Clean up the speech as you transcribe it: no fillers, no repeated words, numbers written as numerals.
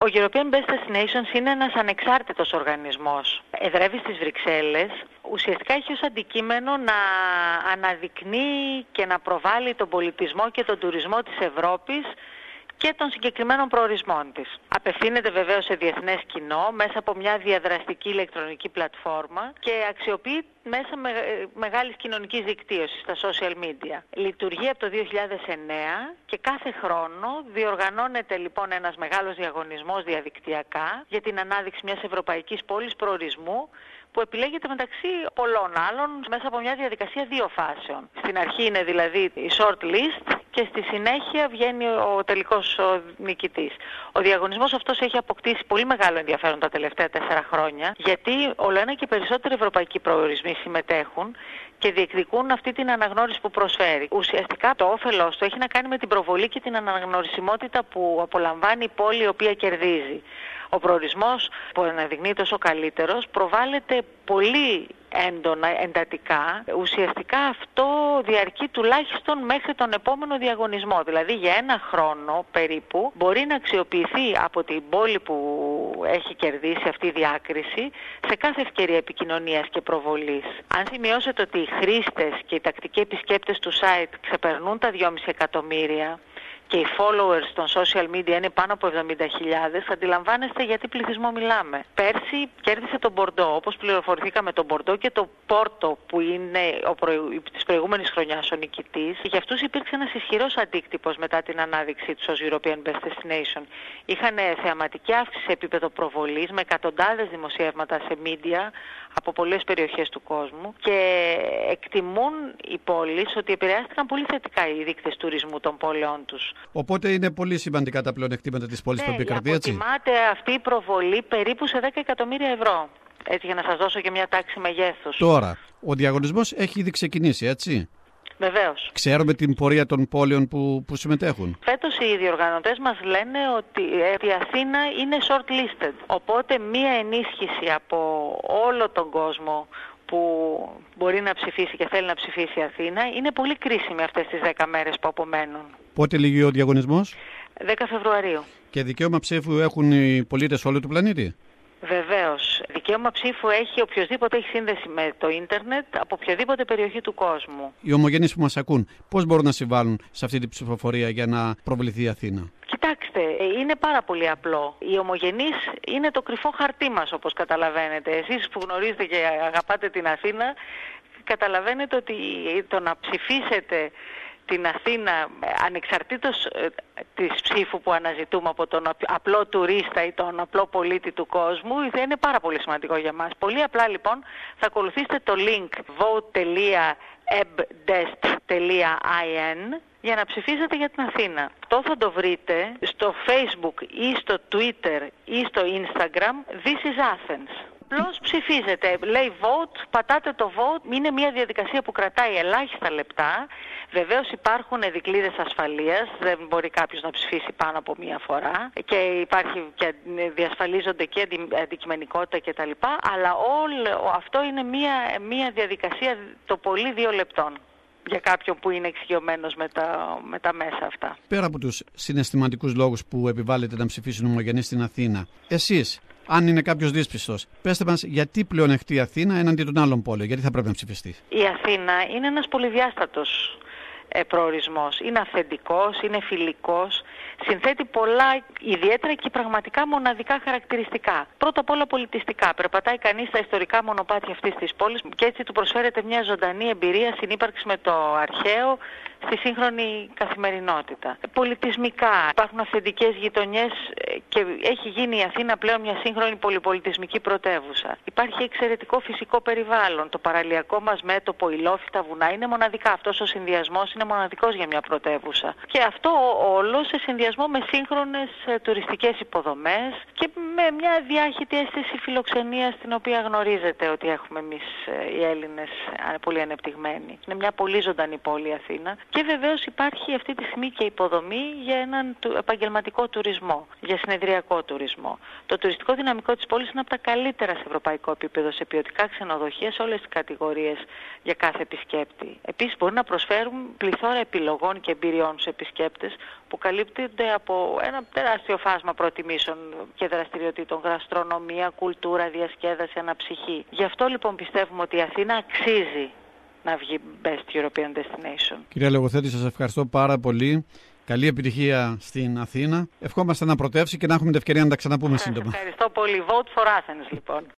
Ο European Best Destinations είναι ένας ανεξάρτητος οργανισμός. Εδρεύει στις Βρυξέλλες. Ουσιαστικά έχει ως αντικείμενο να αναδεικνύει και να προβάλλει τον πολιτισμό και τον τουρισμό της Ευρώπης και των συγκεκριμένων προορισμών της. Απευθύνεται βεβαίως σε διεθνές κοινό μέσα από μια διαδραστική ηλεκτρονική πλατφόρμα και αξιοποιεί μέσα μεγάλης κοινωνικής δικτύωσης στα social media. Λειτουργεί από το 2009 και κάθε χρόνο διοργανώνεται λοιπόν ένας μεγάλος διαγωνισμός διαδικτυακά για την ανάδειξη μιας ευρωπαϊκής πόλης προορισμού που επιλέγεται μεταξύ πολλών άλλων μέσα από μια διαδικασία 2 φάσεων. Στην αρχή είναι δηλαδή η short list και στη συνέχεια βγαίνει ο τελικός νικητής. Ο διαγωνισμός αυτός έχει αποκτήσει πολύ μεγάλο ενδιαφέρον τα τελευταία 4 χρόνια, γιατί ολοένα και περισσότεροι ευρωπαϊκοί προορισμοί συμμετέχουν και διεκδικούν αυτή την αναγνώριση που προσφέρει. Ουσιαστικά το όφελός του έχει να κάνει με την προβολή και την αναγνωρισιμότητα που απολαμβάνει η πόλη η οποία κερδίζει. Ο προορισμός που αναδεικνύεται όσο καλύτερος προβάλλεται πολύ έντονα, εντατικά. Ουσιαστικά αυτό διαρκεί τουλάχιστον μέχρι τον επόμενο διαγωνισμό. Δηλαδή για 1 χρόνο περίπου μπορεί να αξιοποιηθεί από την πόλη που έχει κερδίσει αυτή η διάκριση σε κάθε ευκαιρία επικοινωνίας και προβολής. Αν σημειώσετε ότι οι χρήστες και οι τακτικοί επισκέπτες του site ξεπερνούν τα 2,5 εκατομμύρια και οι followers των social media είναι πάνω από 70.000, αντιλαμβάνεστε γιατί πληθυσμό μιλάμε. Πέρσι κέρδισε τον Μπορντό, όπως πληροφορηθήκαμε τον Μπορντό και το Πόρτο που είναι της προηγούμενης χρονιάς ο νικητής. Για αυτούς υπήρξε ένας ισχυρός αντίκτυπος μετά την ανάδειξή τους ως European Best Destination. Είχαν θεαματική αύξηση σε επίπεδο προβολής με εκατοντάδες δημοσιεύματα σε media από πολλές περιοχές του κόσμου και εκτιμούν οι πόλεις ότι επηρεάστηκαν πολύ θετικά οι δείκτες τουρισμού των πόλεων τους. Οπότε είναι πολύ σημαντικά τα πλεονεκτήματα της πόλης που επικρατεί, έτσι. Αποτιμάται αυτή η προβολή περίπου σε 10 εκατομμύρια ευρώ. Έτσι για να σας δώσω και μια τάξη μεγέθους. Τώρα, ο διαγωνισμός έχει ήδη ξεκινήσει, έτσι. Βεβαίως. Ξέρουμε την πορεία των πόλεων που συμμετέχουν. Φέτος οι διοργανωτές μας λένε ότι η Αθήνα είναι shortlisted. Οπότε μία ενίσχυση από όλο τον κόσμο που μπορεί να ψηφίσει και θέλει να ψηφίσει η Αθήνα είναι πολύ κρίσιμη αυτές τις 10 μέρες που απομένουν. Πότε λύγει ο διαγωνισμός? 10 Φεβρουαρίου. Και δικαίωμα ψήφου έχουν οι πολίτες όλου του πλανήτη? Βεβαίως. Δικαίωμα ψήφου έχει οποιοδήποτε έχει σύνδεση με το ίντερνετ από οποιαδήποτε περιοχή του κόσμου. Οι ομογενείς που μας ακούν, πώς μπορούν να συμβάλλουν σε αυτή την ψηφοφορία για να προβληθεί η Αθήνα? Κοιτάξτε, είναι πάρα πολύ απλό. Οι ομογενείς είναι το κρυφό χαρτί μας, όπως καταλαβαίνετε. Εσείς που γνωρίζετε και αγαπάτε την Αθήνα, καταλαβαίνετε ότι το να ψηφίσετε την Αθήνα ανεξαρτήτως της ψήφου που αναζητούμε από τον απλό τουρίστα ή τον απλό πολίτη του κόσμου θα είναι πάρα πολύ σημαντικό για μας. Πολύ απλά λοιπόν θα ακολουθήσετε το link vote.ebdest.in για να ψηφίσετε για την Αθήνα. Αυτό θα το βρείτε στο Facebook ή στο Twitter ή στο Instagram This is Athens. Απλώς ψηφίζετε, λέει vote, πατάτε το vote, είναι μια διαδικασία που κρατάει ελάχιστα λεπτά. Βεβαίως υπάρχουν δικλείδες ασφαλείας, δεν μπορεί κάποιος να ψηφίσει πάνω από μία φορά και υπάρχει και διασφαλίζονται και αντικειμενικότητα κτλ. Αλλά όλο αυτό είναι μια διαδικασία το πολύ 2 λεπτών για κάποιον που είναι εξοικειωμένος με τα μέσα αυτά. Πέρα από τους συναισθηματικούς λόγους που επιβάλλεται να ψηφίσουν ομογενείς στην Αθήνα, εσείς, αν είναι κάποιος δύσπιστος, πέστε μας γιατί πλεονεκτεί η Αθήνα έναντι των άλλων πόλεων, γιατί θα πρέπει να ψηφιστεί? Η Αθήνα είναι ένας πολυδιάστατος προορισμός. Είναι αυθεντικός, είναι φιλικός, συνθέτει πολλά ιδιαίτερα και πραγματικά μοναδικά χαρακτηριστικά. Πρώτα απ' όλα πολιτιστικά. Περπατάει κανείς στα ιστορικά μονοπάτια αυτής της πόλης και έτσι του προσφέρεται μια ζωντανή εμπειρία συνύπαρξη με το αρχαίο στη σύγχρονη καθημερινότητα. Πολιτισμικά υπάρχουν αυθεντικές γειτονιές και έχει γίνει η Αθήνα πλέον μια σύγχρονη πολυπολιτισμική πρωτεύουσα. Υπάρχει εξαιρετικό φυσικό περιβάλλον. Το παραλιακό μας μέτωπο, η λόφυτα βουνά είναι μοναδικά. Αυτός ο συνδυασμός είναι μοναδικός για μια πρωτεύουσα. Και αυτό όλο σε συνδυασμό με σύγχρονες τουριστικές υποδομές και με μια διάχυτη αίσθηση φιλοξενίας την οποία γνωρίζετε ότι έχουμε εμείς οι Έλληνες πολύ ανεπτυγμένοι. Είναι μια πολύ ζωντανή πόλη η Αθήνα. Και βεβαίως υπάρχει αυτή τη στιγμή και υποδομή για έναν επαγγελματικό τουρισμό, για συνεδριακό τουρισμό. Το τουριστικό δυναμικό της πόλης είναι από τα καλύτερα σε ευρωπαϊκό επίπεδο, σε ποιοτικά ξενοδοχεία, σε όλες τις κατηγορίες για κάθε επισκέπτη. Επίσης μπορούν να προσφέρουν πληθώρα επιλογών και εμπειριών στους επισκέπτες που καλύπτονται από ένα τεράστιο φάσμα προτιμήσεων και δραστηριοτήτων, γαστρονομία, κουλτούρα, διασκέδαση, αναψυχή. Γι' αυτό λοιπόν πιστεύουμε ότι η Αθήνα αξίζει να βγει Best European Destination. Κυρία Λογοθέτη, σας ευχαριστώ πάρα πολύ. Καλή επιτυχία στην Αθήνα. Ευχόμαστε να πρωτεύσει και να έχουμε την ευκαιρία να τα ξαναπούμε σύντομα. Ευχαριστώ πολύ. Vote for Athens, λοιπόν.